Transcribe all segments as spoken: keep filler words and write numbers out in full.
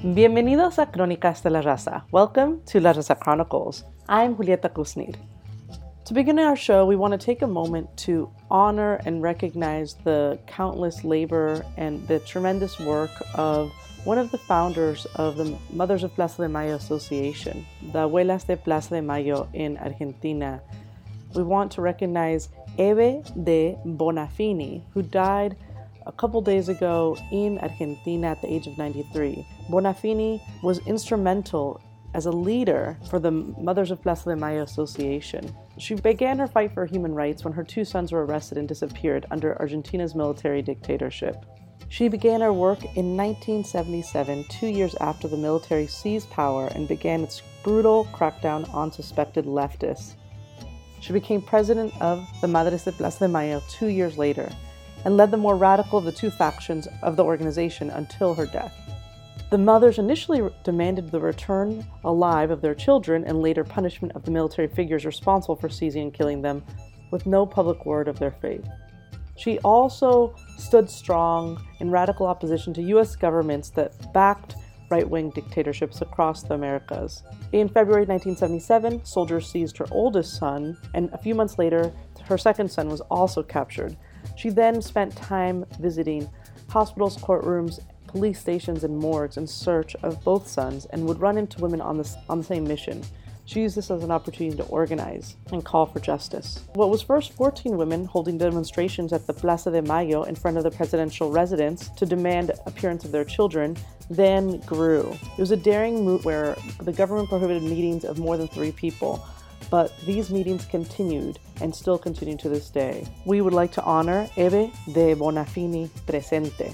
Bienvenidos a Crónicas de la Raza. Welcome to La Raza Chronicles. I'm Julieta Kusnir. To begin our show, we want to take a moment to honor and recognize the countless labor and the tremendous work of one of the founders of the Mothers of Plaza de Mayo Association, the Abuelas de Plaza de Mayo in Argentina. We want to recognize Eve de Bonafini, who died a couple days ago in Argentina at the age of ninety-three. Bonafini was instrumental as a leader for the Mothers of Plaza de Mayo Association. She began her fight for human rights when her two sons were arrested and disappeared under Argentina's military dictatorship. She began her work in nineteen seventy-seven, two years after the military seized power and began its brutal crackdown on suspected leftists. She became president of the Madres de Plaza de Mayo two years later and led the more radical of the two factions of the organization until her death. The mothers initially demanded the return alive of their children and later punishment of the military figures responsible for seizing and killing them, with no public word of their fate. She also stood strong in radical opposition to U S governments that backed right-wing dictatorships across the Americas. In February nineteen seventy-seven, soldiers seized her oldest son, and a few months later, her second son was also captured. She then spent time visiting hospitals, courtrooms, police stations, and morgues in search of both sons and would run into women on the, on the same mission. She used this as an opportunity to organize and call for justice. What was first fourteen women holding demonstrations at the Plaza de Mayo in front of the presidential residence to demand appearance of their children then grew. It was a daring move where the government prohibited meetings of more than three people, but these meetings continued and still continue to this day. We would like to honor Eve de Bonafini presente.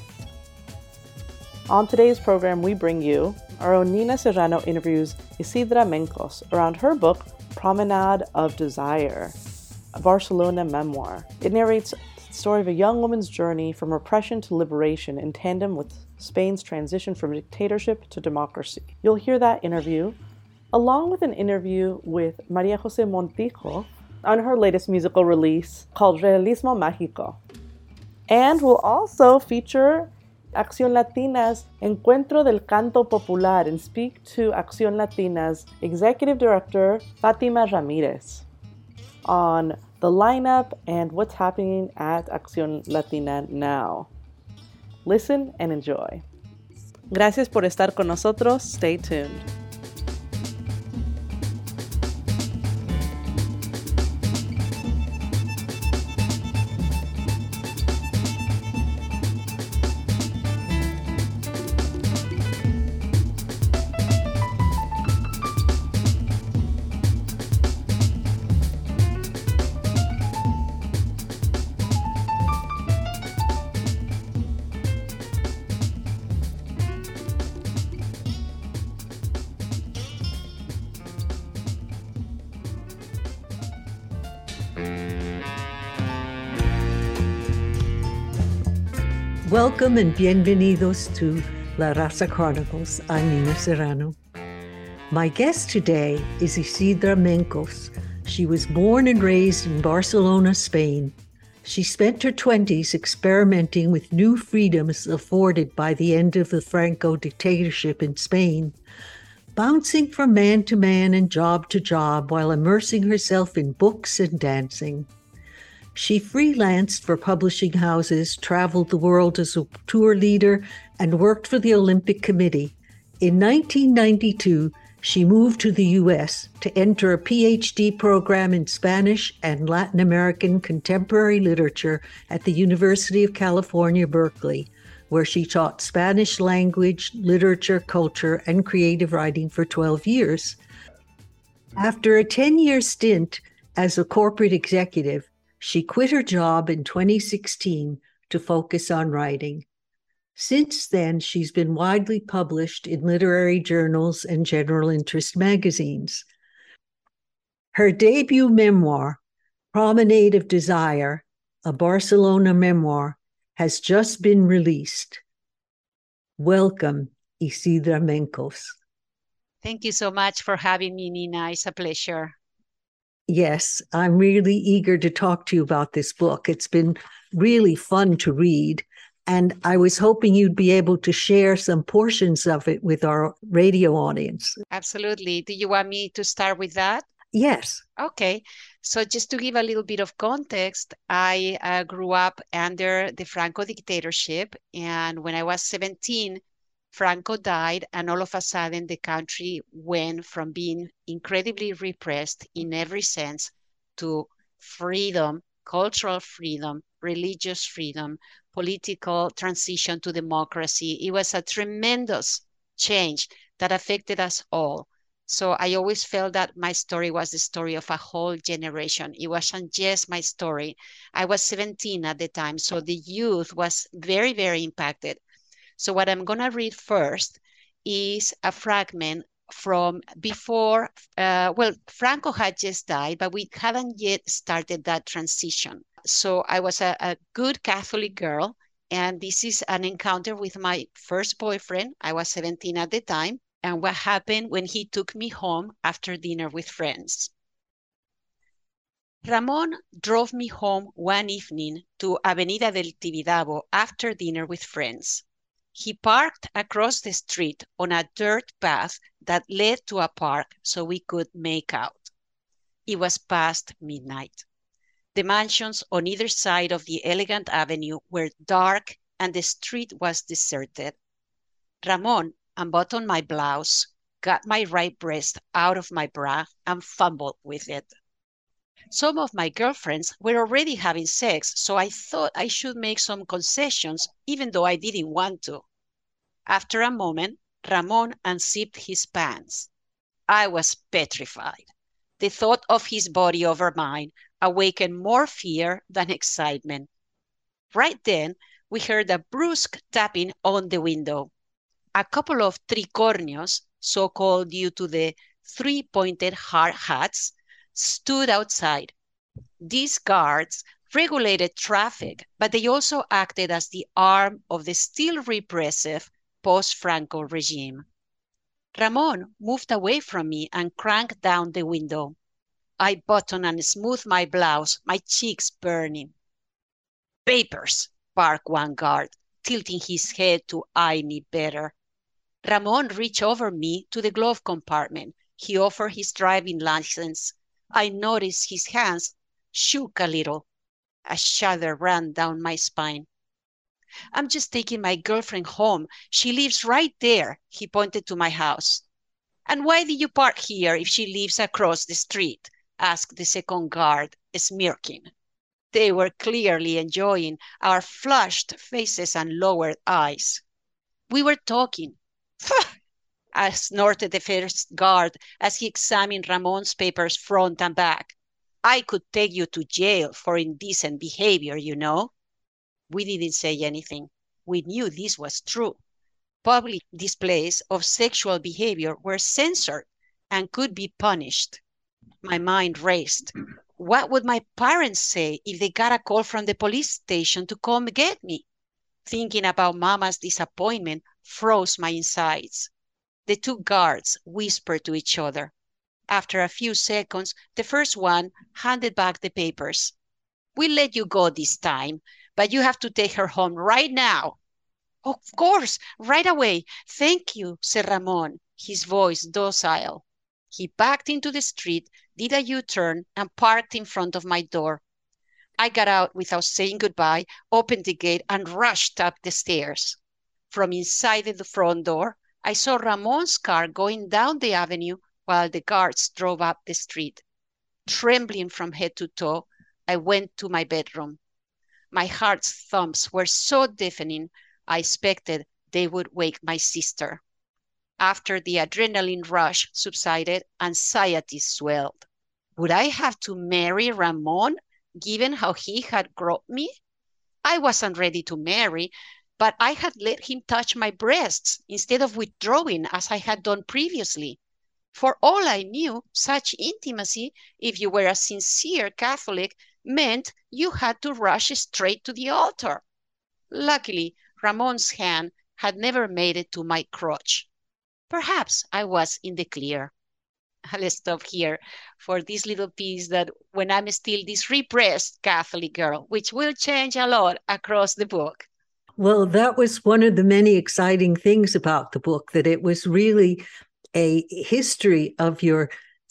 On today's program, we bring you our own Nina Serrano interviews Isidra Mencos around her book, Promenade of Desire, a Barcelona memoir. It narrates the story of a young woman's journey from repression to liberation in tandem with Spain's transition from dictatorship to democracy. You'll hear that interview, along with an interview with Maria Jose Montijo on her latest musical release called Realismo Mágico. And we'll also feature Acción Latina's Encuentro del Canto Popular and speak to Acción Latina's Executive Director, Fátima Ramírez, on the lineup and what's happening at Acción Latina now. Listen and enjoy. Gracias por estar con nosotros. Stay tuned. Welcome and bienvenidos to La Raza Chronicles. I'm Nina Serrano. My guest today is Isidra Mencos. She was born and raised in Barcelona, Spain. She spent her twenties experimenting with new freedoms afforded by the end of the Franco dictatorship in Spain, bouncing from man to man and job to job while immersing herself in books and dancing. She freelanced for publishing houses, traveled the world as a tour leader, and worked for the Olympic Committee. In nineteen ninety-two, she moved to the U S to enter a P H D program in Spanish and Latin American contemporary literature at the University of California, Berkeley, where she taught Spanish language, literature, culture, and creative writing for twelve years. After a ten-year stint as a corporate executive, she quit her job in twenty sixteen to focus on writing. Since then, she's been widely published in literary journals and general interest magazines. Her debut memoir, Promenade of Desire, a Barcelona memoir, has just been released. Welcome, Isidra Mencos. Thank you so much for having me, Nina. It's a pleasure. Yes, I'm really eager to talk to you about this book. It's been really fun to read. And I was hoping you'd be able to share some portions of it with our radio audience. Absolutely. Do you want me to start with that? Yes. Okay. So just to give a little bit of context, I uh, grew up under the Franco dictatorship. And when I was seventeen, Franco died. And all of a sudden, the country went from being incredibly repressed in every sense to freedom, cultural freedom, religious freedom, political transition to democracy. It was a tremendous change that affected us all. So I always felt that my story was the story of a whole generation. It wasn't just my story. I was seventeen at the time, so the youth was very, very impacted. So what I'm going to read first is a fragment from before, uh, well, Franco had just died, but we hadn't yet started that transition. So I was a, a good Catholic girl, and this is an encounter with my first boyfriend. I was seventeen at the time, and what happened when he took me home after dinner with friends. Ramon drove me home one evening to Avenida del Tibidabo after dinner with friends. He parked across the street on a dirt path that led to a park so we could make out. It was past midnight. The mansions on either side of the elegant avenue were dark and the street was deserted. Ramon unbuttoned my blouse, got my right breast out of my bra, and fumbled with it. Some of my girlfriends were already having sex, so I thought I should make some concessions, even though I didn't want to. After a moment, Ramon unzipped his pants. I was petrified. The thought of his body over mine awakened more fear than excitement. Right then, we heard a brusque tapping on the window. A couple of tricornios, so called due to the three-pointed hard hats, stood outside. These guards regulated traffic, but they also acted as the arm of the still repressive post-Franco regime. Ramon moved away from me and cranked down the window. I buttoned and smoothed my blouse, my cheeks burning. Papers, barked one guard, tilting his head to eye me better. Ramon reached over me to the glove compartment. He offered his driving license. I noticed his hands shook a little. A shudder ran down my spine. I'm just taking my girlfriend home. She lives right there. He pointed to my house. And why did you park here if she lives across the street? Asked the second guard, smirking. They were clearly enjoying our flushed faces and lowered eyes. We were talking. I snorted the first guard as he examined Ramon's papers front and back. I could take you to jail for indecent behavior, you know. We didn't say anything. We knew this was true. Public displays of sexual behavior were censored and could be punished. My mind raced. What would my parents say if they got a call from the police station to come get me? Thinking about Mama's disappointment froze my insides. The two guards whispered to each other. After a few seconds, the first one handed back the papers. We'll let you go this time, but you have to take her home right now. Of course, right away. Thank you, said Ramon, his voice docile. He backed into the street, did a U-turn, and parked in front of my door. I got out without saying goodbye, opened the gate, and rushed up the stairs. From inside the front door, I saw Ramon's car going down the avenue while the guards drove up the street. Trembling from head to toe, I went to my bedroom. My heart's thumps were so deafening, I expected they would wake my sister. After the adrenaline rush subsided, anxiety swelled. Would I have to marry Ramon, given how he had groped me? I wasn't ready to marry, but I had let him touch my breasts instead of withdrawing as I had done previously. For all I knew, such intimacy, if you were a sincere Catholic, meant you had to rush straight to the altar. Luckily, Ramon's hand had never made it to my crotch. Perhaps I was in the clear. I'll stop here for this little piece that when I'm still this repressed Catholic girl, which will change a lot across the book. Well, that was one of the many exciting things about the book, that it was really a history of your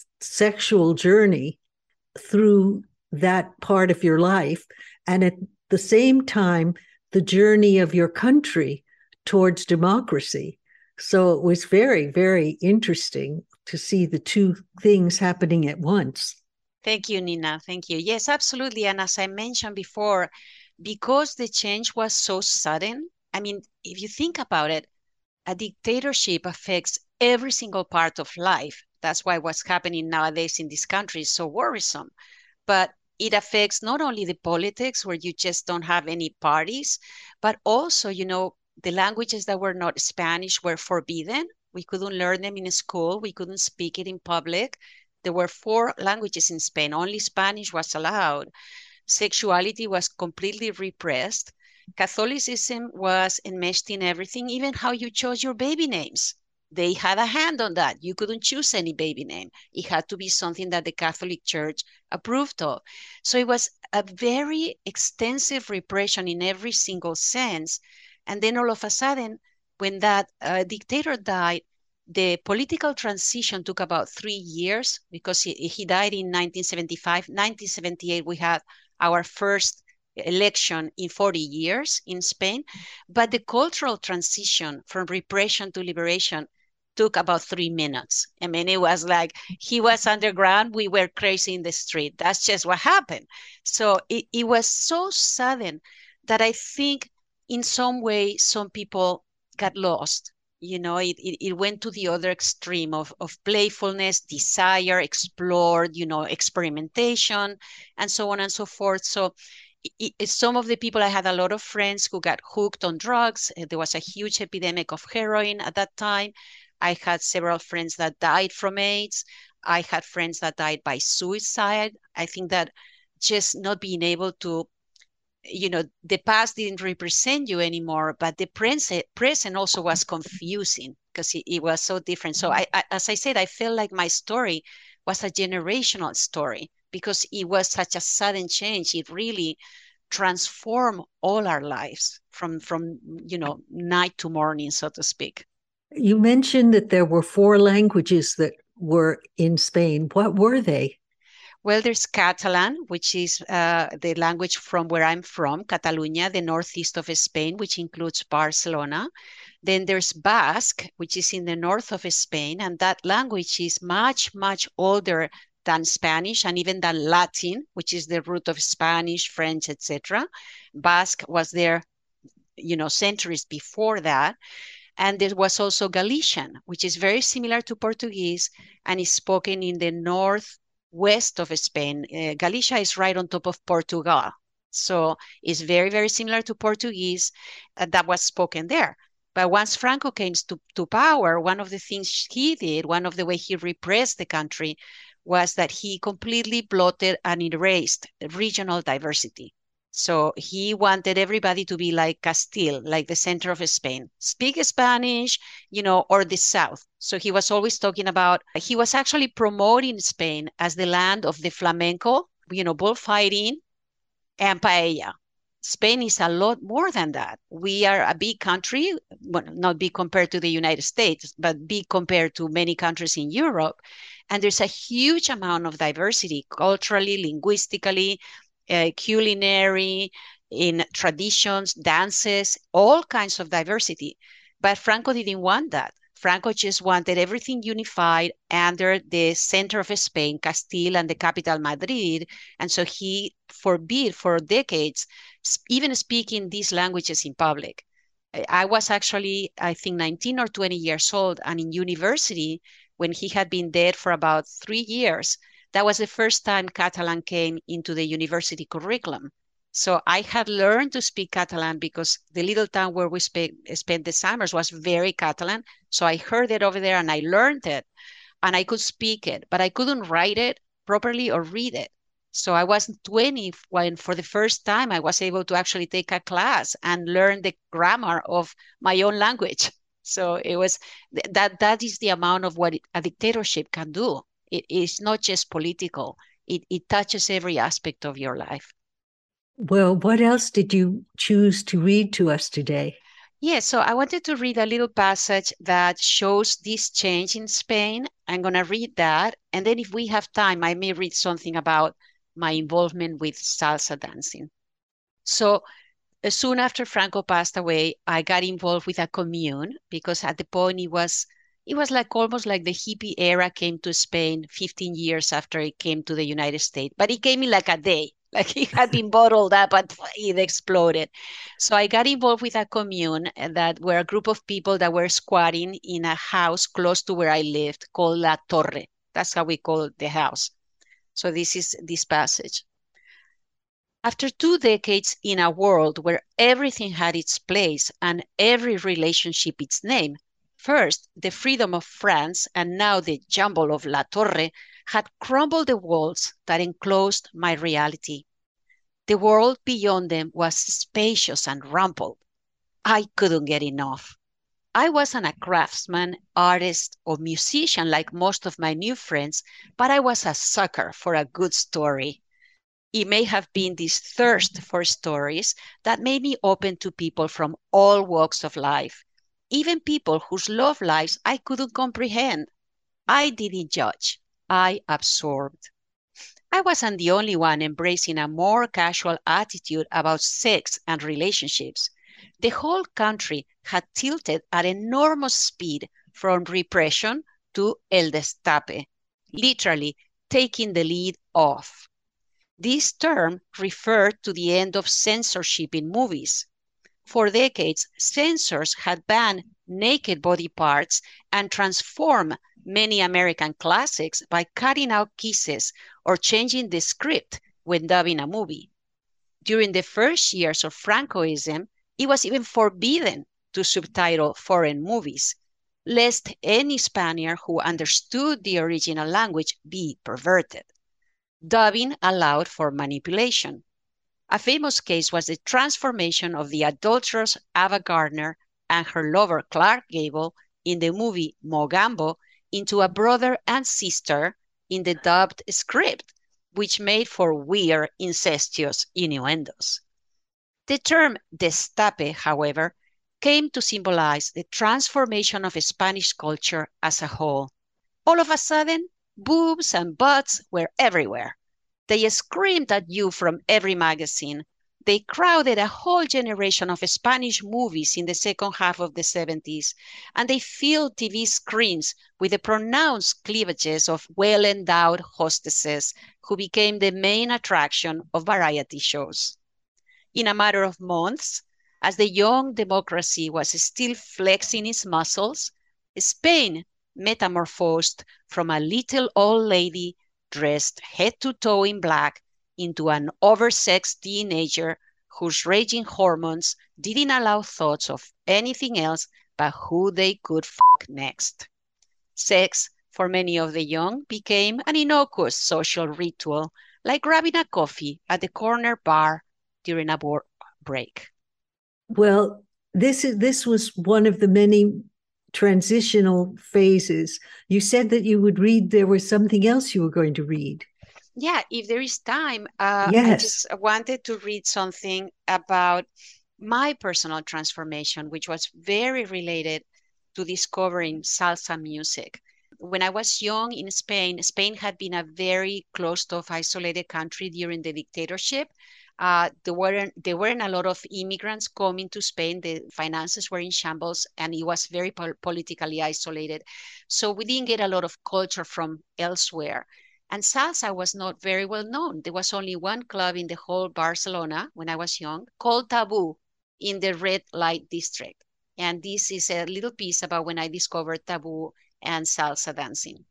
sexual journey through that part of your life. And at the same time, the journey of your country towards democracy. So it was very, very interesting to see the two things happening at once. Thank you, Nina. Thank you. Yes, absolutely. And as I mentioned before, because the change was so sudden, I mean, if you think about it, a dictatorship affects every single part of life. That's why what's happening nowadays in this country is so worrisome. But it affects not only the politics, where you just don't have any parties, but also, you know, the languages that were not Spanish were forbidden. We couldn't learn them in school. We couldn't speak it in public. There were four languages in Spain. Only Spanish was allowed. Sexuality was completely repressed. Catholicism was enmeshed in everything, even how you chose your baby names. They had a hand on that. You couldn't choose any baby name. It had to be something that the Catholic Church approved of. So it was a very extensive repression in every single sense. And then all of a sudden, when that uh, dictator died, the political transition took about three years because he, he died in nineteen seventy-five. nineteen seventy-eight, we had our first election in forty years in Spain. But the cultural transition from repression to liberation took about three minutes. I mean, it was like he was underground, we were crazy in the street. That's just what happened. So it, it was so sudden that I think in some way, some people got lost. You know, it, it, it went to the other extreme of, of playfulness, desire, explored, you know, experimentation, and so on and so forth. So it, it, some of the people, I had a lot of friends who got hooked on drugs. There was a huge epidemic of heroin at that time. I had several friends that died from AIDS. I had friends that died by suicide. I think that just not being able to, you know, the past didn't represent you anymore, but the present, present also was confusing because it, it was so different. So I, I, as I said, I felt like my story was a generational story because it was such a sudden change. It really transformed all our lives from, from, you know, night to morning, so to speak. You mentioned that there were four languages that were in Spain. What were they? Well, there's Catalan, which is uh, the language from where I'm from, Catalonia, the northeast of Spain, which includes Barcelona. Then there's Basque, which is in the north of Spain, and that language is much, much older than Spanish and even than Latin, which is the root of Spanish, French, et cetera. Basque was there, you know, centuries before that. And there was also Galician, which is very similar to Portuguese and is spoken in the north west of Spain. Uh, Galicia is right on top of Portugal. So it's very, very similar to Portuguese uh, that was spoken there. But once Franco came to, to power, one of the things he did, one of the way he repressed the country was that he completely blotted and erased regional diversity. So he wanted everybody to be like Castile, like the center of Spain, speak Spanish, you know, or the South. So he was always talking about, he was actually promoting Spain as the land of the flamenco, you know, bullfighting and paella. Spain is a lot more than that. We are a big country, well, not big compared to the United States, but big compared to many countries in Europe. And there's a huge amount of diversity, culturally, linguistically, Uh, culinary, in traditions, dances, all kinds of diversity. But Franco didn't want that. Franco just wanted everything unified under the center of Spain, Castile, and the capital, Madrid. And so he forbid for decades even speaking these languages in public. I was actually, I think, nineteen or twenty years old, and in university, when he had been dead for about three years, that was the first time Catalan came into the university curriculum. So I had learned to speak Catalan because the little town where we spe- spent the summers was very Catalan. So I heard it over there and I learned it and I could speak it, but I couldn't write it properly or read it. So I was twenty when for the first time I was able to actually take a class and learn the grammar of my own language. So it was that that is the amount of what a dictatorship can do. It is not just political. It, it touches every aspect of your life. Well, what else did you choose to read to us today? Yeah, so I wanted to read a little passage that shows this change in Spain. I'm going to read that. And then if we have time, I may read something about my involvement with salsa dancing. So uh, soon after Franco passed away, I got involved with a commune because at the point it was it was like almost like the hippie era came to Spain fifteen years after it came to the United States, but it came in like a day. Like it had been bottled up, but it exploded. So I got involved with a commune uh, that were a group of people that were squatting in a house close to where I lived called La Torre. That's how we call the house. So this is this passage. After two decades in a world where everything had its place and every relationship its name, first the freedom of France and now the jumble of La Torre had crumbled the walls that enclosed my reality. The world beyond them was spacious and rumpled. I couldn't get enough. I wasn't a craftsman, artist, or musician like most of my new friends, but I was a sucker for a good story. It may have been this thirst for stories that made me open to people from all walks of life, even people whose love lives I couldn't comprehend. I didn't judge, I absorbed. I wasn't the only one embracing a more casual attitude about sex and relationships. The whole country had tilted at enormous speed from repression to el destape, literally taking the lid off. This term referred to the end of censorship in movies. For decades, censors had banned naked body parts and transformed many American classics by cutting out kisses or changing the script when dubbing a movie. During the first years of Francoism, it was even forbidden to subtitle foreign movies, lest any Spaniard who understood the original language be perverted. Dubbing allowed for manipulation. A famous case was the transformation of the adulterous Ava Gardner and her lover Clark Gable in the movie Mogambo into a brother and sister in the dubbed script, which made for weird, incestuous innuendos. The term destape, however, came to symbolize the transformation of Spanish culture as a whole. All of a sudden, boobs and butts were everywhere. They screamed at you from every magazine. They crowded a whole generation of Spanish movies in the second half of the seventies, and they filled T V screens with the pronounced cleavages of well-endowed hostesses who became the main attraction of variety shows. In a matter of months, as the young democracy was still flexing its muscles, Spain metamorphosed from a little old lady dressed head to toe in black into an oversexed teenager whose raging hormones didn't allow thoughts of anything else but who they could fuck next. Sex, for many of the young, became an innocuous social ritual, like grabbing a coffee at the corner bar during a work break. Well, this is this was one of the many transitional phases. You said that you would read, there was something else you were going to read. Yeah, if there is time, uh, Yes. I just wanted to read something about my personal transformation, which was very related to discovering salsa music. When I was young in Spain, Spain had been a very closed-off, isolated country during the dictatorship. Uh, there weren't there weren't a lot of immigrants coming to Spain. The finances were in shambles, and it was very pol- politically isolated. So we didn't get a lot of culture from elsewhere. And salsa was not very well known. There was only one club in the whole Barcelona when I was young called Taboo in the red light district. And this is a little piece about when I discovered Taboo and salsa dancing.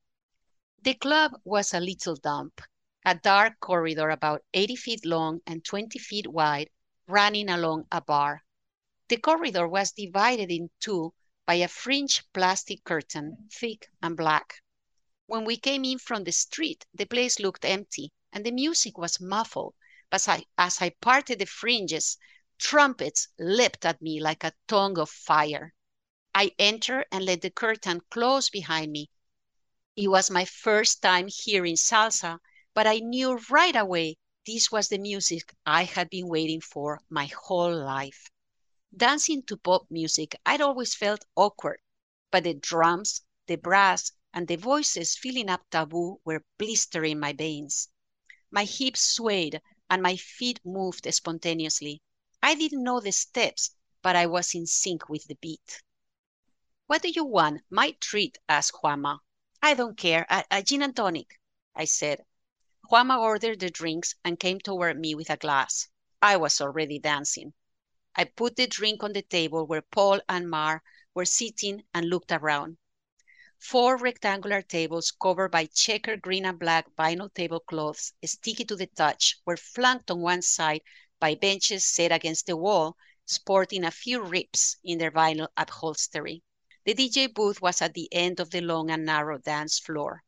The club was a little dump, a dark corridor about eighty feet long and twenty feet wide, running along a bar. The corridor was divided in two by a fringed plastic curtain, thick and black. When we came in from the street, the place looked empty and the music was muffled. But as I, as I parted the fringes, trumpets leapt at me like a tongue of fire. I entered and let the curtain close behind me. It was my first time hearing salsa, but I knew right away this was the music I had been waiting for my whole life. Dancing to pop music, I'd always felt awkward, but the drums, the brass, and the voices filling up taboo were blistering my veins. My hips swayed and my feet moved spontaneously. I didn't know the steps, but I was in sync with the beat. "What do you want? My treat," asked Juanma. "I don't care, a, a gin and tonic," I said. Juanma ordered the drinks and came toward me with a glass. I was already dancing. I put the drink on the table where Paul and Mar were sitting and looked around. Four rectangular tables covered by checkered green and black vinyl tablecloths, sticky to the touch, were flanked on one side by benches set against the wall, sporting a few rips in their vinyl upholstery. The D J booth was at the end of the long and narrow dance floor.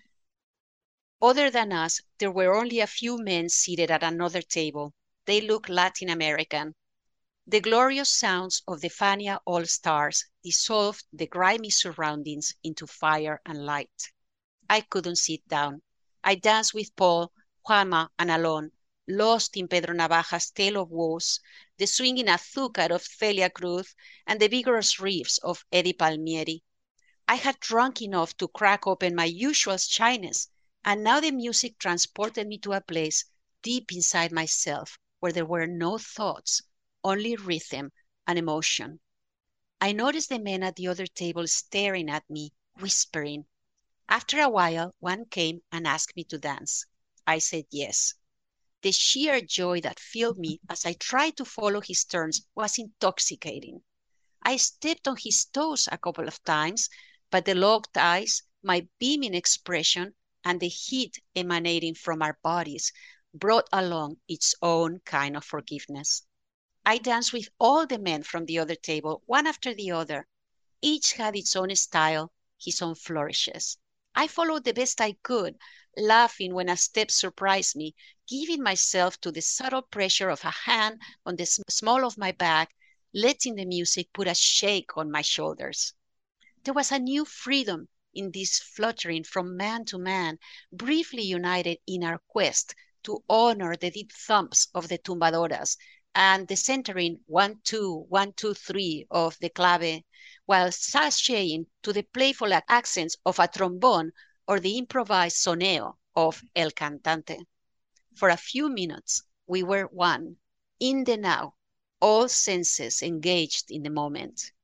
Other than us, there were only a few men seated at another table. They looked Latin American. The glorious sounds of the Fania All-Stars dissolved the grimy surroundings into fire and light. I couldn't sit down. I danced with Paul, Juanma, and Alon, lost in Pedro Navaja's Tale of Woes, the swinging azúcar of Celia Cruz, and the vigorous riffs of Eddie Palmieri. I had drunk enough to crack open my usual shyness, and now the music transported me to a place deep inside myself where there were no thoughts, only rhythm and emotion. I noticed the men at the other table staring at me, whispering. After a while, one came and asked me to dance. I said yes. The sheer joy that filled me as I tried to follow his turns was intoxicating. I stepped on his toes a couple of times, but the locked eyes, my beaming expression, and the heat emanating from our bodies brought along its own kind of forgiveness. I danced with all the men from the other table, one after the other. Each had its own style, his own flourishes. I followed the best I could, laughing when a step surprised me, giving myself to the subtle pressure of a hand on the small of my back, letting the music put a shake on my shoulders. There was a new freedom in this fluttering from man to man, briefly united in our quest to honor the deep thumps of the tumbadoras and the centering one, two, one, two, three of the clave, while sashaying to the playful accents of a trombone or the improvised soneo of El Cantante. For a few minutes, we were one, in the now, all senses engaged in the moment.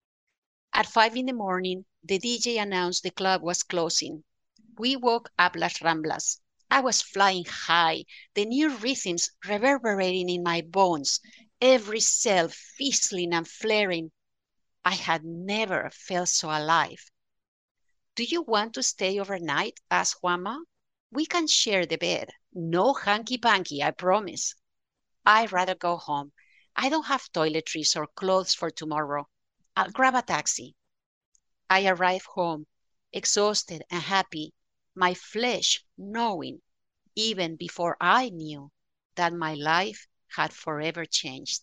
At five in the morning, the D J announced the club was closing. We woke up Las Ramblas. I was flying high, the new rhythms reverberating in my bones, every cell fizzling and flaring. I had never felt so alive. "Do you want to stay overnight?" asked Juanma. "We can share the bed. No hanky-panky, I promise." "I'd rather go home. I don't have toiletries or clothes for tomorrow. I'll grab a taxi." I arrived home, exhausted and happy, my flesh knowing, even before I knew, that my life had forever changed.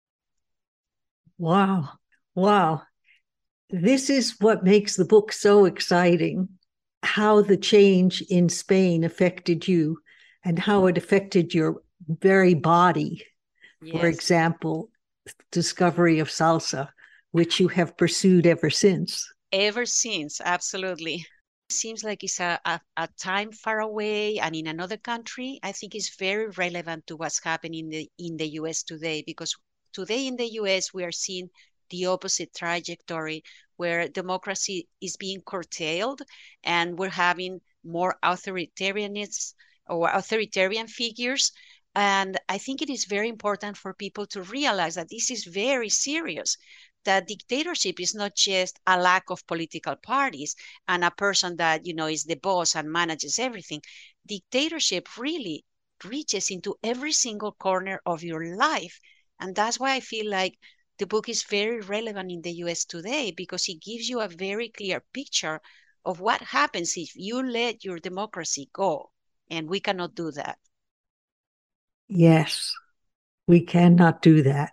Wow. Wow. This is what makes the book so exciting, how the change in Spain affected you and how it affected your very body. Yes. For example, discovery of salsa, which you have pursued ever since. Ever since, absolutely. Seems like it's a, a, a time far away and in another country. I think it's very relevant to what's happening in the, in the U S today, because today in the U S we are seeing the opposite trajectory where democracy is being curtailed and we're having more authoritarianism or authoritarian figures. And I think it is very important for people to realize that this is very serious, that dictatorship is not just a lack of political parties and a person that, you know, is the boss and manages everything. Dictatorship really reaches into every single corner of your life. And that's why I feel like the book is very relevant in the U S today, because it gives you a very clear picture of what happens if you let your democracy go. And we cannot do that. Yes, we cannot do that.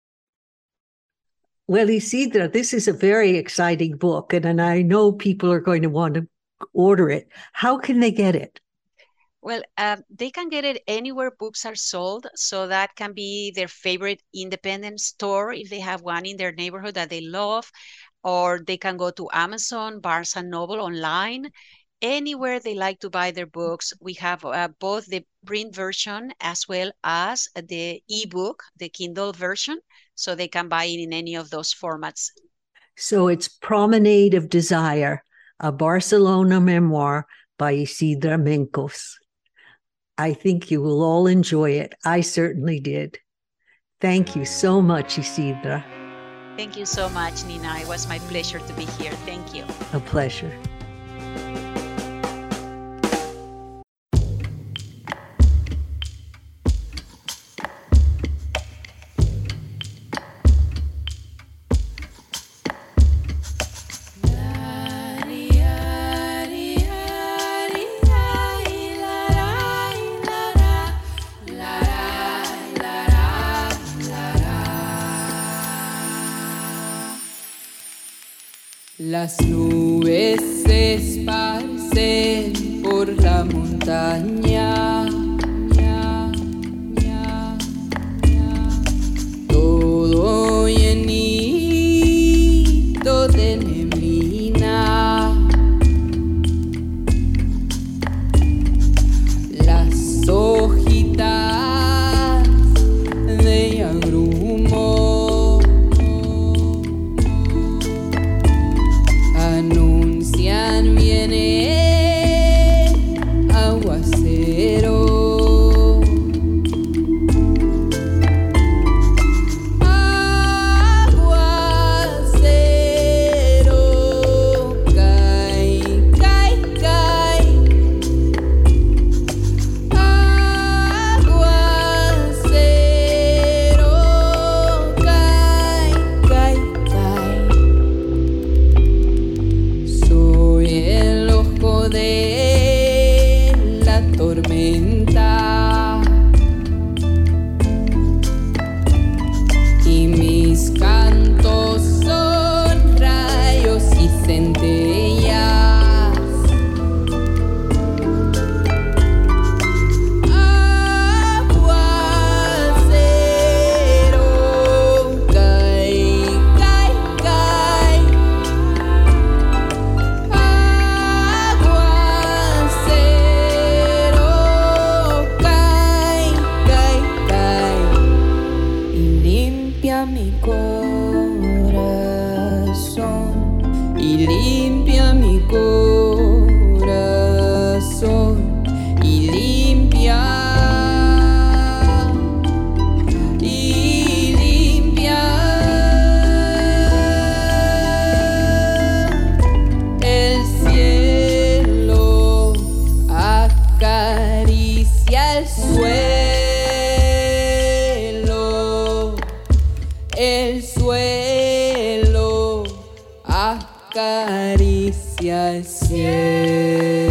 Well, Isidra, this is a very exciting book, and, and I know people are going to want to order it. How can they get it? Well, uh, they can get it anywhere books are sold. So that can be their favorite independent store if they have one in their neighborhood that they love, or they can go to Amazon, Barnes and Noble online, anywhere they like to buy their books. We have uh, both the print version as well as the ebook, the Kindle version, so they can buy it in any of those formats. So it's Promenade of Desire, a Barcelona memoir by Isidra Mencos. I think you will all enjoy it. I certainly did. Thank you so much, Isidra. Thank you so much, Nina. It was my pleasure to be here. Thank you. A pleasure. Las nubes se esparcen por la montaña, ya, ya, ya. Todo llenito de neblina. Las hojitas de agrumo anuncian viene aguacero. Aguacero, cae, cae, cae. Aguacero, cae, cae, cae. Soy el ojo de la tormenta y mis cantos son rayos y centellas. Aguacero, cae, cae, cae. Aguacero, cae, cae, cae y limpia mi corazón, y limpia mi corazón, y limpia, y limpia el cielo, acaricia el suelo, el suelo, acaricia el cielo.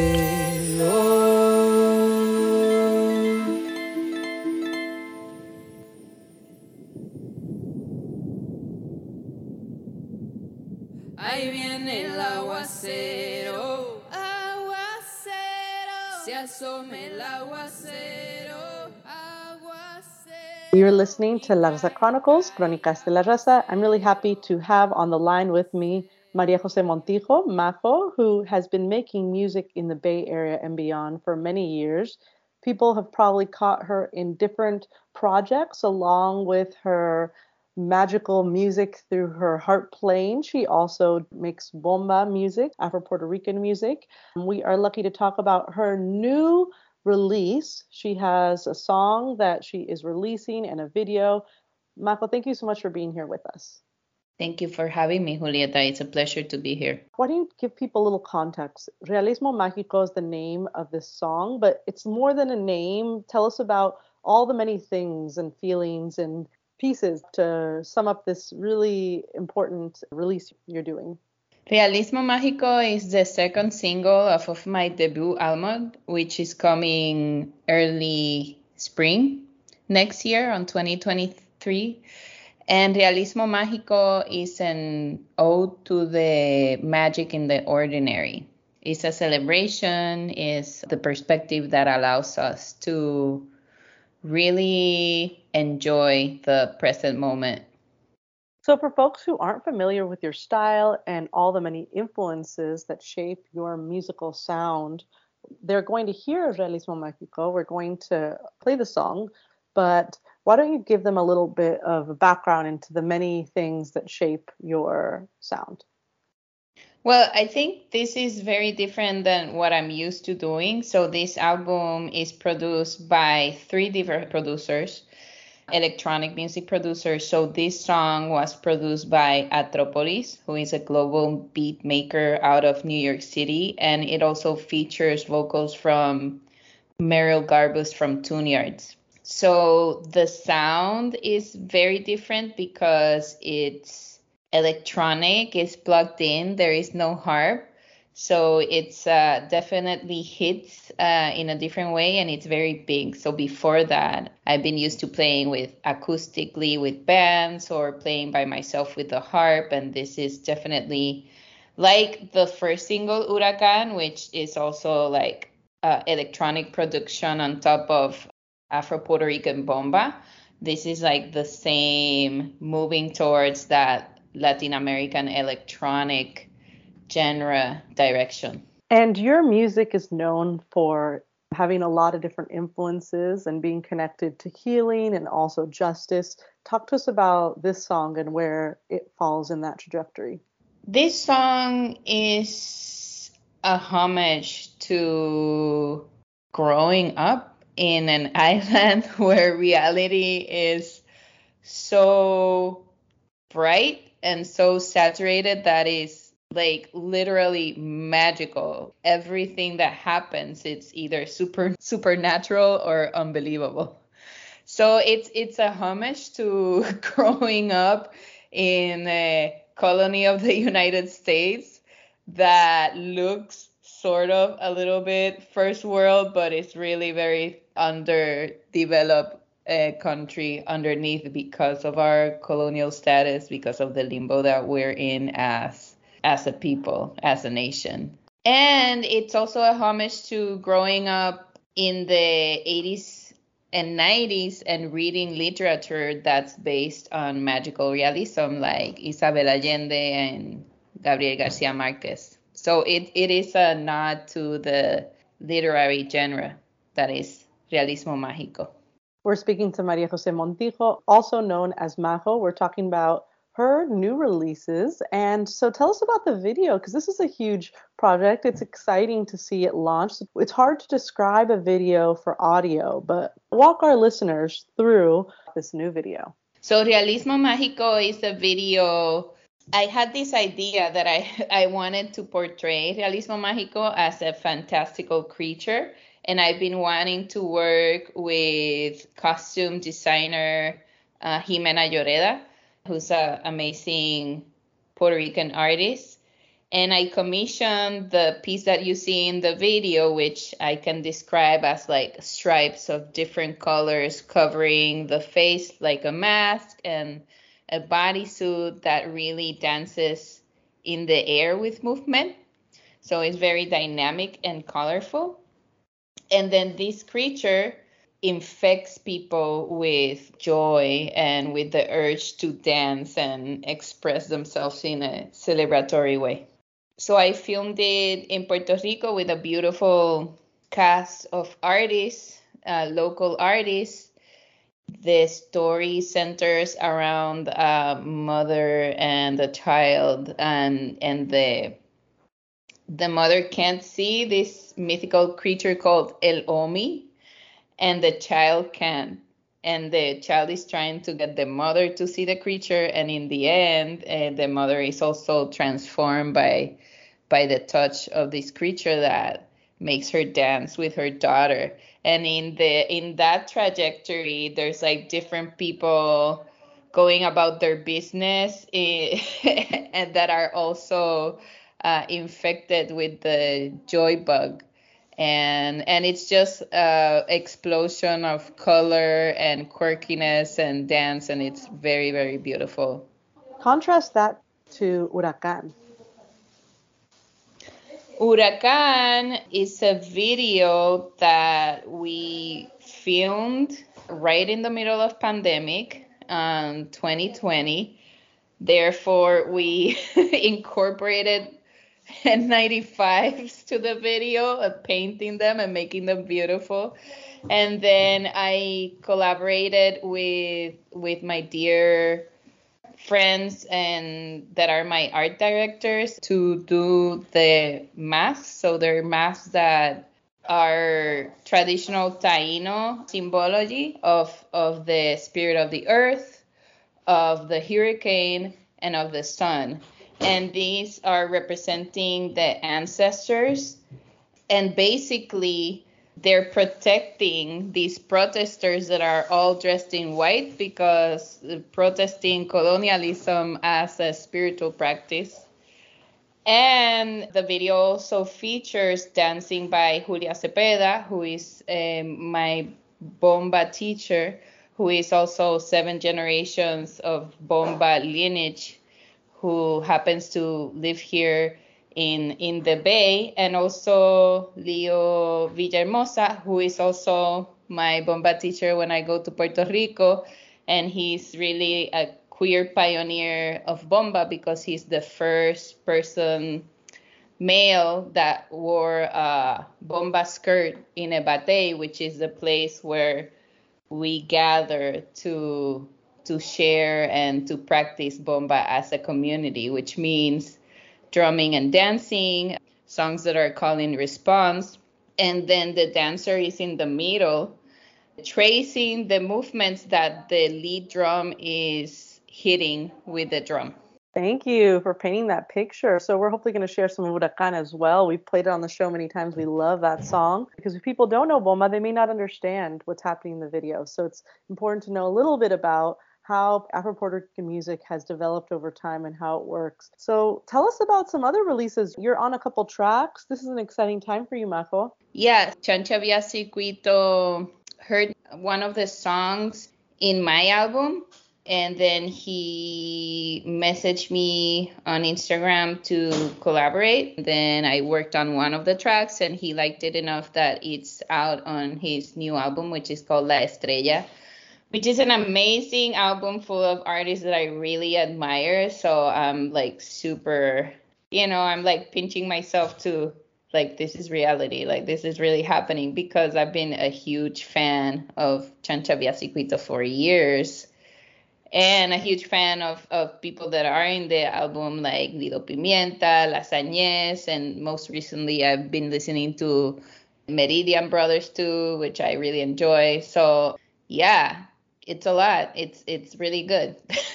Ahí viene el aguacero, aguacero, se asoma el aguacero, aguacero. You're listening to La Raza Chronicles, Crónicas de la Raza. I'm really happy to have on the line with me Maria Jose Montijo, Majo, who has been making music in the Bay Area and beyond for many years. People have probably caught her in different projects along with her magical music through her harp playing. She also makes bomba music, Afro-Puerto Rican music. We are lucky to talk about her new release. She has a song that she is releasing and a video. Majo, thank you so much for being here with us. Thank you for having me, Julieta. It's a pleasure to be here. Why don't you give people a little context? Realismo Mágico is the name of this song, but it's more than a name. Tell us about all the many things and feelings and pieces to sum up this really important release you're doing. Realismo Mágico is the second single off of my debut album, which is coming early spring next year on twenty twenty-three. And Realismo Mágico is an ode to the magic in the ordinary. It's a celebration, it's the perspective that allows us to really enjoy the present moment. So, for folks who aren't familiar with your style and all the many influences that shape your musical sound, they're going to hear Realismo Mágico. We're going to play the song, but why don't you give them a little bit of a background into the many things that shape your sound? Well, I think this is very different than what I'm used to doing. So this album is produced by three different producers, electronic music producers. So this song was produced by Atropolis, who is a global beat maker out of New York City. And it also features vocals from Meryl Garbus from Tune-Yards. So the sound is very different because it's electronic, it's plugged in, there is no harp. So it's uh, definitely hits uh, in a different way, and it's very big. So before that, I've been used to playing with acoustically with bands or playing by myself with the harp. And this is definitely like the first single, Huracan, which is also like uh, electronic production on top of Afro-Puerto Rican bomba. This is like the same, moving towards that Latin American electronic genre direction. And your music is known for having a lot of different influences and being connected to healing and also justice. Talk to us about this song and where it falls in that trajectory. This song is a homage to growing up in an island where reality is so bright and so saturated that is like literally magical. Everything that happens, it's either super supernatural or unbelievable. So it's it's a homage to growing up in a colony of the United States that looks sort of a little bit first world, but it's really very underdeveloped uh, country underneath because of our colonial status, because of the limbo that we're in as as a people, as a nation. And it's also a homage to growing up in the eighties and nineties and reading literature that's based on magical realism, like Isabel Allende and Gabriel Garcia Marquez. So it, it is a nod to the literary genre that is Realismo Mágico. We're speaking to Maria Jose Montijo, also known as Majo. We're talking about her new releases. And so tell us about the video, because this is a huge project. It's exciting to see it launched. It's hard to describe a video for audio, but walk our listeners through this new video. So Realismo Mágico is a video. I had this idea that I, I wanted to portray Realismo Mágico as a fantastical creature. And I've been wanting to work with costume designer uh, Jimena Lloreda, who's an amazing Puerto Rican artist. And I commissioned the piece that you see in the video, which I can describe as like stripes of different colors covering the face like a mask, and a bodysuit that really dances in the air with movement. So it's very dynamic and colorful. And then this creature infects people with joy and with the urge to dance and express themselves in a celebratory way. So I filmed it in Puerto Rico with a beautiful cast of artists, uh, local artists. The story centers around a mother and a child, and and the the mother can't see this mythical creature called El Omi, and the child can. And the child is trying to get the mother to see the creature, and in the end, uh, the mother is also transformed by by the touch of this creature that makes her dance with her daughter. And in the in that trajectory, there's like different people going about their business and that are also uh, infected with the joy bug. And and it's just an explosion of color and quirkiness and dance, and it's very, very beautiful. Contrast that to Huracan. Huracan is a video that we filmed right in the middle of pandemic, um, twenty twenty. Therefore, we incorporated N ninety-fives to the video, uh, painting them and making them beautiful. And then I collaborated with with my dear friends and that are my art directors to do the masks. So they're masks that are traditional Taino symbology of, of the spirit of the earth, of the hurricane, and of the sun. And these are representing the ancestors. And basically, they're protecting these protesters that are all dressed in white because protesting colonialism as a spiritual practice. And the video also features dancing by Julia Cepeda, who is um, my bomba teacher, who is also seven generations of bomba lineage, who happens to live here in in the Bay, and also Leo Villahermosa, who is also my bomba teacher when I go to Puerto Rico, and he's really a queer pioneer of bomba because he's the first person male that wore a bomba skirt in a batey, which is the place where we gather to to share and to practice bomba as a community, which means drumming and dancing, songs that are call and response, and then the dancer is in the middle, tracing the movements that the lead drum is hitting with the drum. Thank you for painting that picture. So we're hopefully going to share some Huracan as well. We've played it on the show many times. We love that song because if people don't know bomba, they may not understand what's happening in the video. So it's important to know a little bit about how Afro-Puerto Rican music has developed over time and how it works. So tell us about some other releases. You're on a couple tracks. This is an exciting time for you, Majo. Yeah, Chancha Via Circuito heard one of the songs in my album, and then he messaged me on Instagram to collaborate. Then I worked on one of the tracks, and he liked it enough that it's out on his new album, which is called La Estrella, which is an amazing album full of artists that I really admire. So I'm like super, you know, I'm like pinching myself to like, this is reality. Like, this is really happening because I've been a huge fan of Chancha Via Circuito for years and a huge fan of, of people that are in the album like Lido Pimienta, Las Añez, and most recently I've been listening to Meridian Brothers too, which I really enjoy. So yeah, it's a lot. It's it's really good.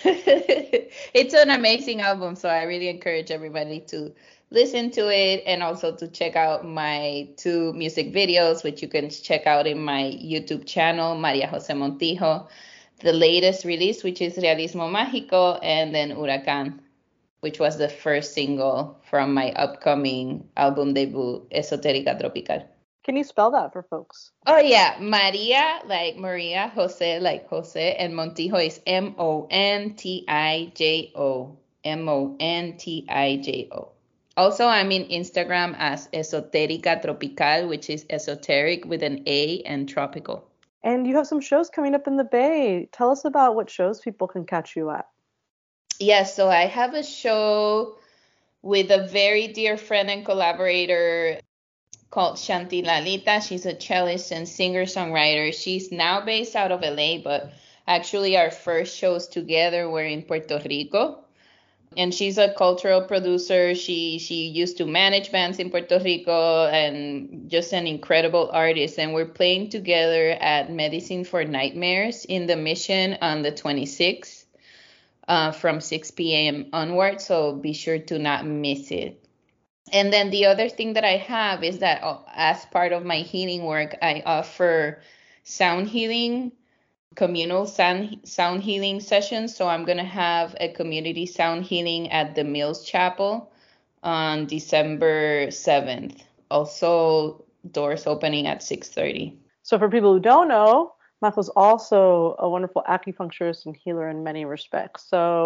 It's an amazing album, so I really encourage everybody to listen to it and also to check out my two music videos, which you can check out in my YouTube channel, Maria Jose Montijo. The latest release, which is Realismo Mágico, and then Huracan, which was the first single from my upcoming album debut, Esotérica Tropical. Can you spell that for folks? Oh, yeah. Maria, like Maria, Jose, like Jose, and Montijo is M O N T I J O. M O N T I J O. Also, I'm in Instagram as Esotérica Tropical, which is esoteric with an A and tropical. And you have some shows coming up in the Bay. Tell us about what shows people can catch you at. Yes, yeah, so I have a show with a very dear friend and collaborator called Shanti Lalita. She's a cellist and singer-songwriter. She's now based out of L A, but actually our first shows together were in Puerto Rico. And she's a cultural producer. She she used to manage bands in Puerto Rico and just an incredible artist. And we're playing together at Medicine for Nightmares in the Mission on the twenty-sixth uh, from six p.m. onward. So be sure to not miss it. And then the other thing that I have is that as part of my healing work, I offer sound healing, communal sound, sound healing sessions. So I'm going to have a community sound healing at the Mills Chapel on December seventh. Also, doors opening at six thirty. So for people who don't know, Majo's also a wonderful acupuncturist and healer in many respects. So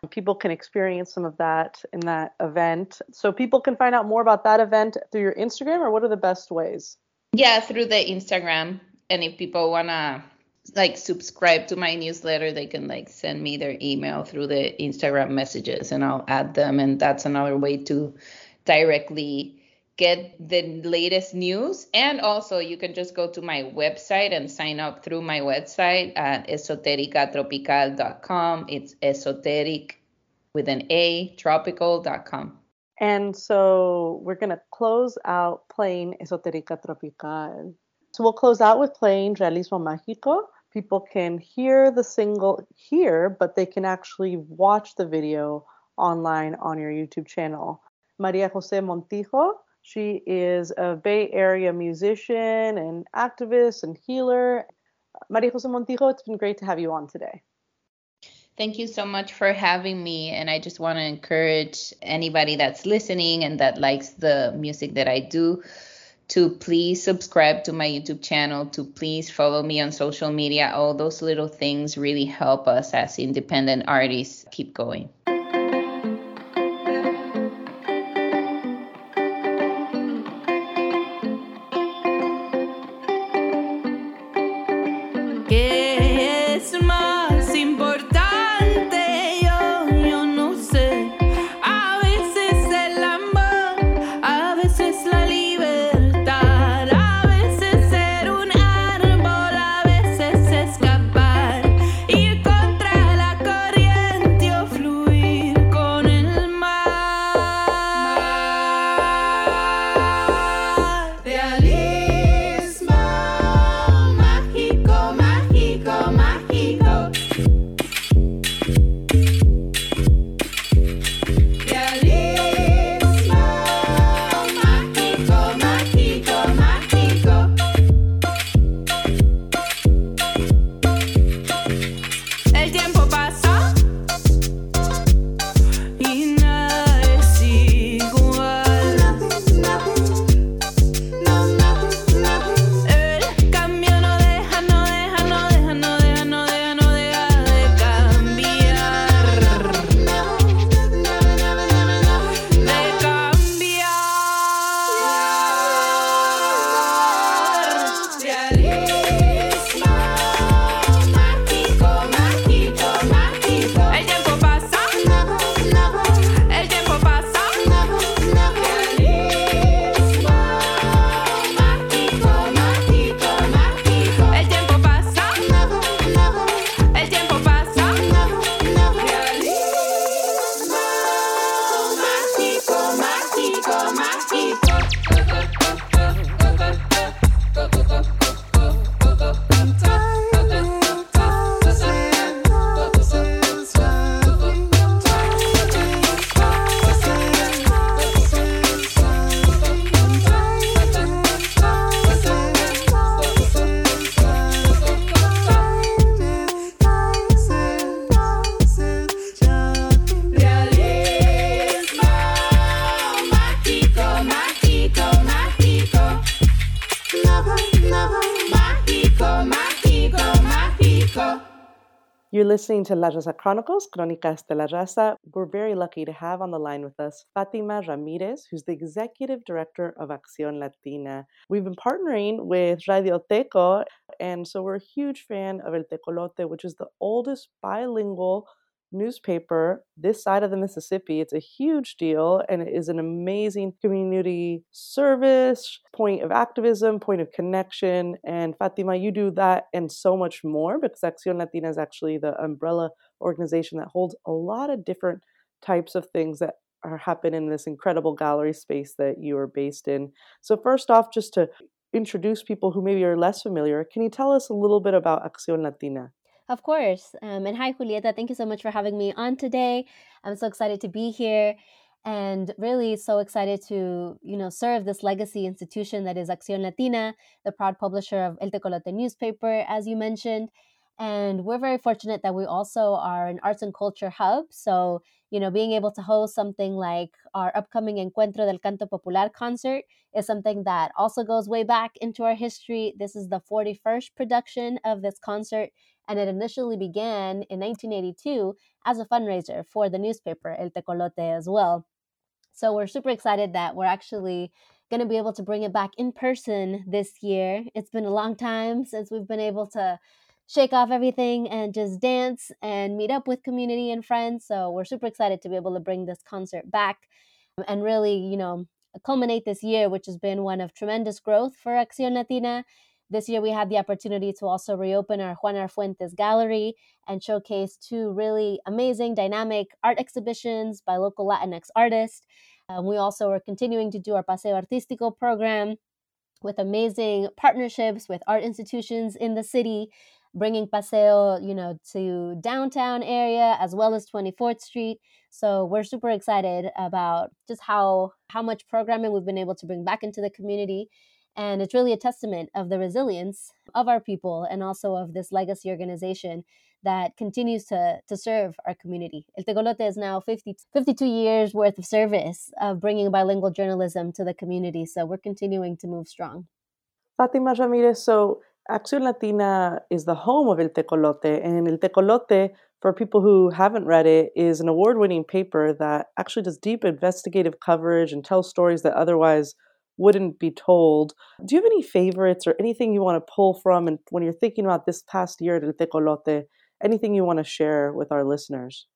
People can experience some of that in that event. So people can find out more about that event through your Instagram, or what are the best ways? Yeah, through the Instagram. And if people want to like subscribe to my newsletter, they can like send me their email through the Instagram messages and I'll add them. And that's another way to directly get the latest news. And also you can just go to my website and sign up through my website at esoterica tropical dot com. It's esoteric with an A, tropical dot com. And so we're going to close out playing Esoterica Tropical. So we'll close out with playing Realismo Mágico. People can hear the single here, but they can actually watch the video online on your YouTube channel. Maria Jose Montijo, she is a Bay Area musician and activist and healer. Maria Jose Montijo, it's been great to have you on today. Thank you so much for having me. And I just want to encourage anybody that's listening and that likes the music that I do to please subscribe to my YouTube channel, to please follow me on social media. All those little things really help us as independent artists keep going. You're listening to La Raza Chronicles, Crónicas de la Raza. We're very lucky to have on the line with us Fátima Ramírez, who's the Executive Director of Acción Latina. We've been partnering with Radio Teco, and so we're a huge fan of El Tecolote, which is the oldest bilingual newspaper this side of the Mississippi. It's a huge deal, and it is an amazing community service, point of activism, point of connection. And Fátima, you do that and so much more, because Acción Latina is actually the umbrella organization that holds a lot of different types of things that are happen in this incredible gallery space that you are based in. So first off, just to introduce people who maybe are less familiar, can you tell us a little bit about Acción Latina? Of course. Um, and hi, Julieta. Thank you so much for having me on today. I'm so excited to be here and really so excited to, you know, serve this legacy institution that is Acción Latina, the proud publisher of El Tecolote newspaper, as you mentioned. And we're very fortunate that we also are an arts and culture hub. So, you know, being able to host something like our upcoming Encuentro del Canto Popular concert is something that also goes way back into our history. This is the forty-first production of this concert. And it initially began in nineteen eighty-two as a fundraiser for the newspaper El Tecolote as well. So we're super excited that we're actually going to be able to bring it back in person this year. It's been a long time since we've been able to shake off everything and just dance and meet up with community and friends. So we're super excited to be able to bring this concert back and really, you know, culminate this year, which has been one of tremendous growth for Acción Latina. This year, we had the opportunity to also reopen our Juan Arfuentes Gallery and showcase two really amazing, dynamic art exhibitions by local Latinx artists. Um, we also are continuing to do our Paseo Artístico program with amazing partnerships with art institutions in the city, bringing Paseo, you know, to downtown area as well as twenty-fourth Street. So we're super excited about just how how much programming we've been able to bring back into the community. And it's really a testament of the resilience of our people and also of this legacy organization that continues to, to serve our community. El Tecolote is now fifty, fifty-two years worth of service of bringing bilingual journalism to the community. So we're continuing to move strong. Fatima Ramirez, so Acción Latina is the home of El Tecolote, and El Tecolote, for people who haven't read it, is an award-winning paper that actually does deep investigative coverage and tells stories that otherwise wouldn't be told. Do you have any favorites or anything you want to pull from? And when you're thinking about this past year at El Tecolote, anything you want to share with our listeners?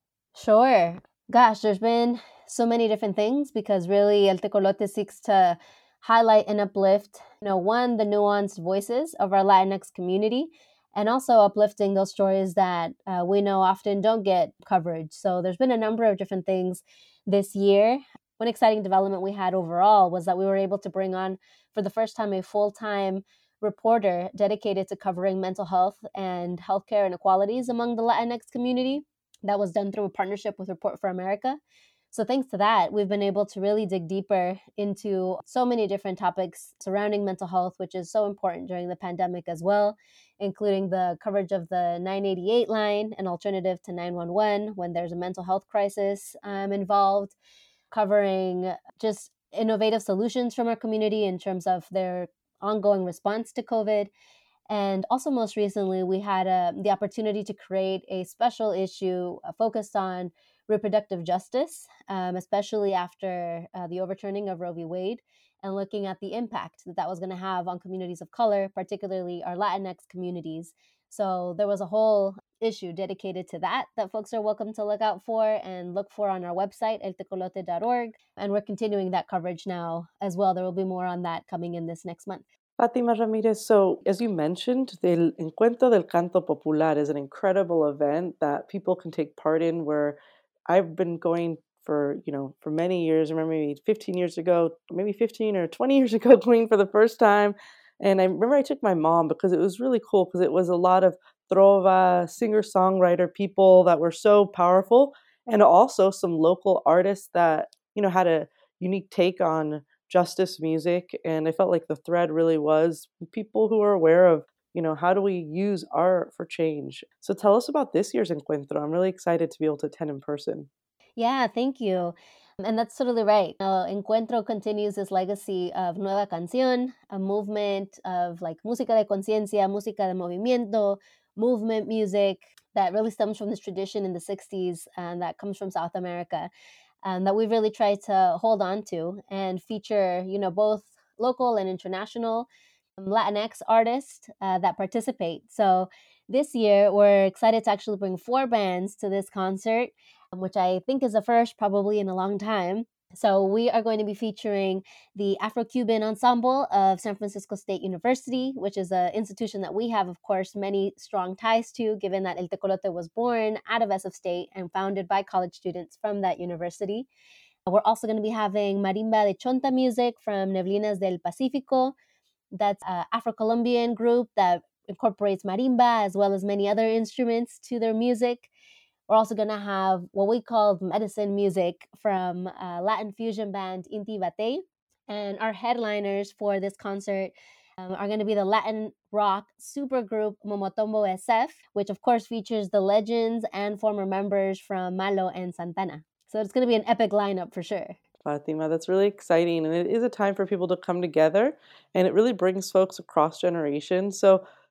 Sure. Gosh, there's been so many different things because really El Tecolote seeks to highlight and uplift, you know, one, the nuanced voices of our Latinx community, and also uplifting those stories that uh, we know often don't get coverage. So there's been a number of different things this year. One exciting development we had overall was that we were able to bring on, for the first time, a full-time reporter dedicated to covering mental health and healthcare inequalities among the Latinx community. That was done through a partnership with Report for America. So thanks to that, we've been able to really dig deeper into so many different topics surrounding mental health, which is so important during the pandemic as well, including the coverage of the nine eighty-eight line, an alternative to nine one one when there's a mental health crisis um, involved, covering just innovative solutions from our community in terms of their ongoing response to COVID. And also most recently, we had uh, the opportunity to create a special issue uh, focused on reproductive justice, um, especially after uh, the overturning of Roe v. Wade, and looking at the impact that that was going to have on communities of color, particularly our Latinx communities. So there was a whole issue dedicated to that that folks are welcome to look out for and look for on our website, el tecolote dot org. And we're continuing that coverage now as well. There will be more on that coming in this next month. Fatima Ramirez, so as you mentioned, the Encuentro del Canto Popular is an incredible event that people can take part in, where I've been going for, you know, for many years. I remember maybe fifteen years ago, maybe fifteen or twenty years ago, going for the first time. And I remember I took my mom because it was really cool because it was a lot of trova, singer-songwriter people that were so powerful, and also some local artists that, you know, had a unique take on justice music. And I felt like the thread really was people who are aware of, you know, how do we use art for change? So tell us about this year's Encuentro. I'm really excited to be able to attend in person. Yeah, thank you. And that's totally right. Uh, Encuentro continues this legacy of Nueva Canción, a movement of like música de conciencia, música de movimiento, movement music that really stems from this tradition in the sixties and that comes from South America, and that we've really tried to hold on to and feature, you know, both local and international Latinx artists uh, that participate. So this year, we're excited to actually bring four bands to this concert, which I think is a first probably in a long time. So we are going to be featuring the Afro-Cuban Ensemble of San Francisco State University, which is an institution that we have, of course, many strong ties to, given that El Tecolote was born out of S F State and founded by college students from that university. We're also going to be having Marimba de Chonta music from Neblinas del Pacífico. That's an Afro-Colombian group that incorporates marimba as well as many other instruments to their music. We're also going to have what we call medicine music from uh, Latin fusion band Inti Batey. And our headliners for this concert um, are going to be the Latin rock supergroup Momotombo S F, which of course features the legends and former members from Malo and Santana. So it's going to be an epic lineup for sure. Fatima, that's really exciting. And it is a time for people to come together, and it really brings folks across generations. So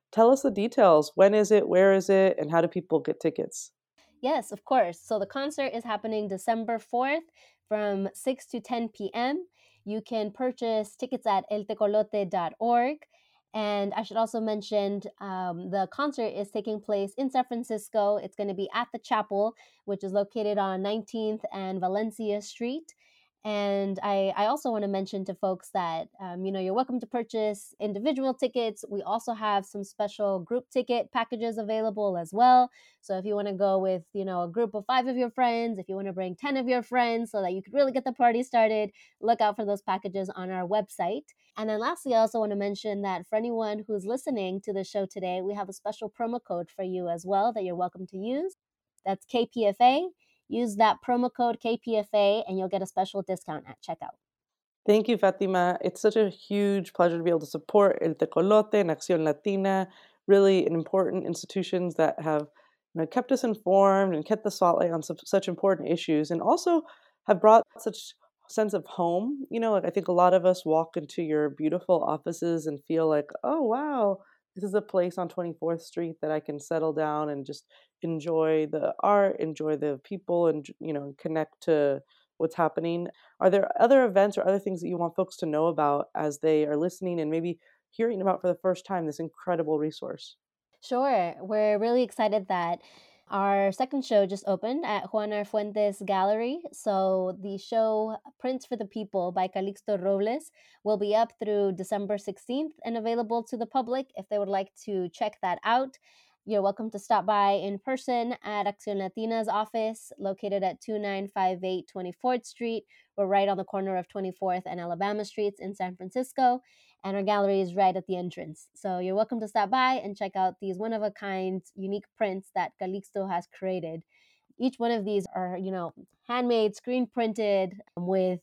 Tell us the details. When is it? Where is it? And how do people get tickets? Yes, of course. So the concert is happening December fourth from six to ten p.m. You can purchase tickets at el tecolote dot org. And I should also mention um, the concert is taking place in San Francisco. It's going to be at the Chapel, which is located on nineteenth and Valencia Street. And I, I also want to mention to folks that, um, you know, you're welcome to purchase individual tickets. We also have some special group ticket packages available as well. So if you want to go with, you know, a group of five of your friends, if you want to bring ten of your friends so that you could really get the party started, look out for those packages on our website. And then lastly, I also want to mention that for anyone who's listening to the show today, we have a special promo code for you as well that you're welcome to use. That's K P F A. Use that promo code K P F A and you'll get a special discount at checkout. Thank you, Fatima. It's such a huge pleasure to be able to support El Tecolote and Acción Latina, really important institutions that have, you know, kept us informed and kept the spotlight on some, such important issues, and also have brought such sense of home. You know, like I think a lot of us walk into your beautiful offices and feel like, oh, wow, this is a place on twenty-fourth Street that I can settle down and just enjoy the art, enjoy the people, and, you know, connect to what's happening. Are there other events or other things that you want folks to know about as they are listening and maybe hearing about for the first time this incredible resource? Sure. We're really excited that our second show just opened at Juana Fuentes Gallery. So the show Prints for the People by Calixto Robles will be up through December sixteenth and available to the public if they would like to check that out. You're welcome to stop by in person at Acción Latina's office located at two nine five eight twenty-fourth Street. We're right on the corner of twenty-fourth and Alabama Streets in San Francisco, and our gallery is right at the entrance. So you're welcome to stop by and check out these one-of-a-kind, unique prints that Calixto has created. Each one of these are, you know, handmade, screen printed with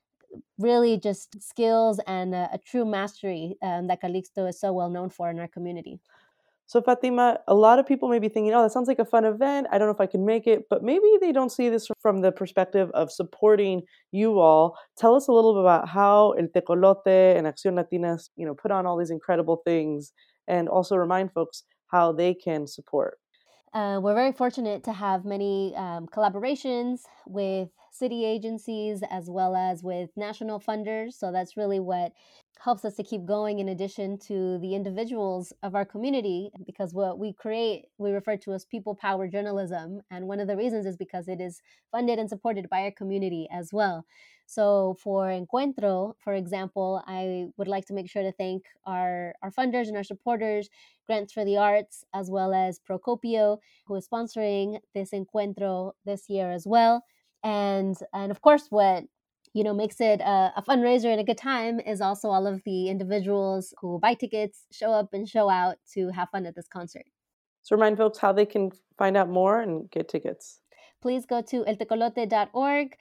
really just skills and a, a true mastery um, that Calixto is so well known for in our community. So Fatima, a lot of people may be thinking, oh, that sounds like a fun event. I don't know if I can make it, but maybe they don't see this from the perspective of supporting you all. Tell us a little bit about how El Tecolote and Acción Latina, you know, put on all these incredible things, and also remind folks how they can support. Uh, we're very fortunate to have many um, collaborations with city agencies as well as with national funders. So that's really what helps us to keep going, in addition to the individuals of our community, because what we create, we refer to as people power journalism. And one of the reasons is because it is funded and supported by our community as well. So for Encuentro, for example, I would like to make sure to thank our, our funders and our supporters, Grants for the Arts, as well as Procopio, who is sponsoring this Encuentro this year as well. And, and of course, what you know makes it a, a fundraiser and a good time is also all of the individuals who buy tickets, show up and show out to have fun at this concert. So remind folks how they can find out more and get tickets. Please go to el tecolote dot org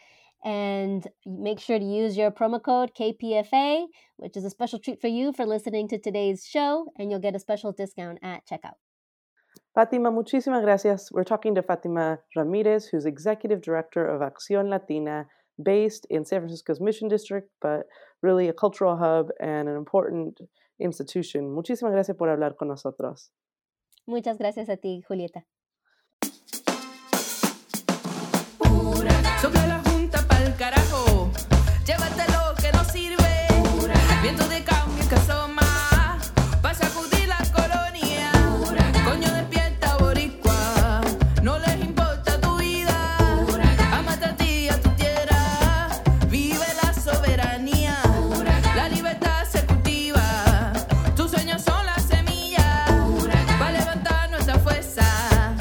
and make sure to use your promo code K P F A, which is a special treat for you for listening to today's show, and you'll get a special discount at checkout. Fatima, muchísimas gracias. We're talking to Fatima Ramirez, who's Executive Director of Acción Latina, based in San Francisco's Mission District, but really a cultural hub and an important institution. Muchísimas gracias por hablar con nosotros. Muchas gracias a ti, Julieta. Sopla la junta pa'l carajo, llévate lo que no sirve, viento de cambio que asoma, pa' sacudir la colonia, coño despierta boricua, no les importa tu vida, amate a ti y a tu tierra, vive la soberanía, la libertad se cultiva, tus sueños son la semilla, pa' levantar nuestra fuerza,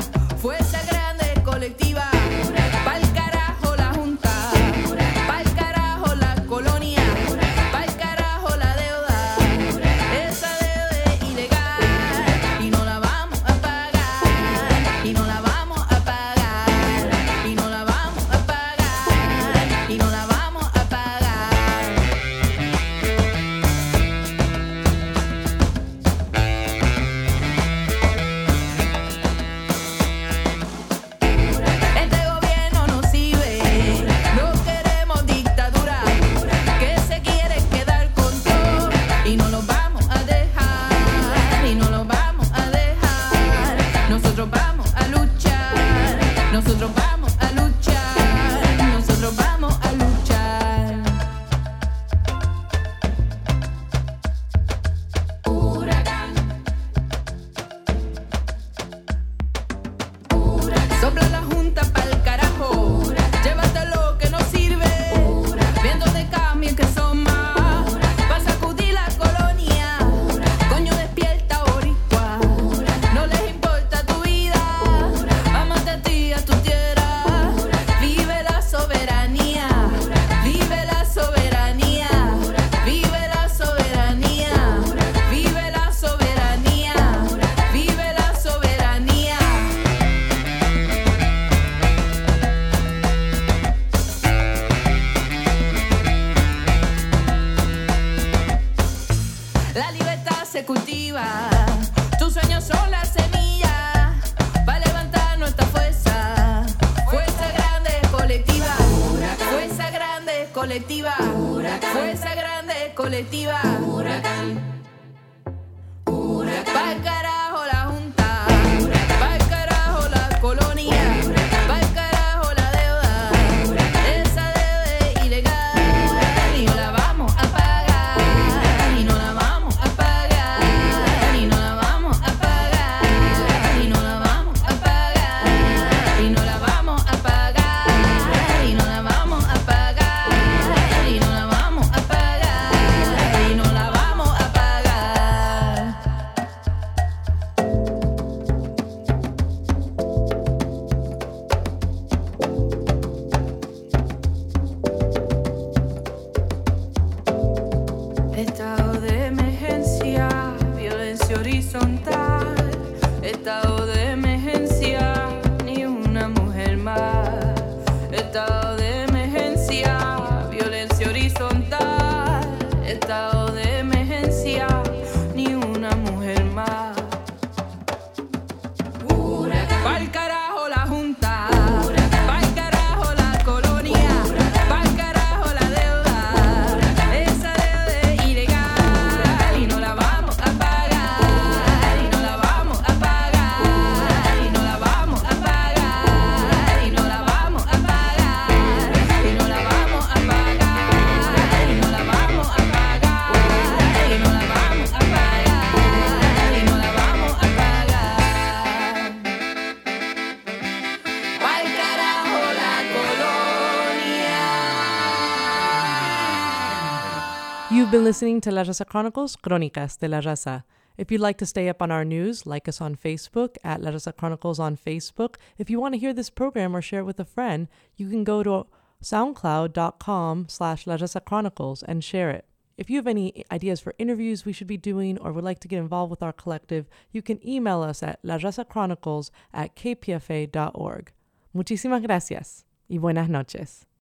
colectiva, huracán. Fuerza grande colectiva, huracán. Huracán. Pa'l carajo la junta, huracán. Pa'l carajo la colonia, huracán. Pa'l carajo la deuda, huracán. Esa deuda es ilegal, huracán. Y no la vamos a pagar, y no la vamos a pagar, y no la vamos a pagar, y no la vamos a pagar, y no la vamos a pagar, y no la vamos a pagar, y no la vamos a pagar, y no la vamos a pagar. Estado de emergencia, violencia horizontal. Estado de emergencia, ni una mujer más. Estado de emergencia, violencia horizontal. Estado de emergencia, ni una mujer más. Huracán. Pa'l carajo la junta, huracán. Pa'l carajo la colonia, huracán. Pa'l carajo la deuda, huracán. Esa deuda es ilegal, y no la vamos a pagar, y no la vamos a pagar, y no la vamos a pagar, y no la vamos a pagar, y no la vamos a pagar, y no la vamos a pagar, y no la vamos a pagar, y no la vamos a pagar. Pa'l carajo la colonia. You've been listening to La Raza Chronicles, Crónicas de la Raza. If you'd like to stay up on our news, like us on Facebook at La Raza Chronicles on Facebook. If you want to hear this program or share it with a friend, you can go to soundcloud.com slash La Raza Chronicles and share it. If you have any ideas for interviews we should be doing or would like to get involved with our collective, you can email us at larazachronicles at k p f a dot org. Muchísimas gracias y buenas noches.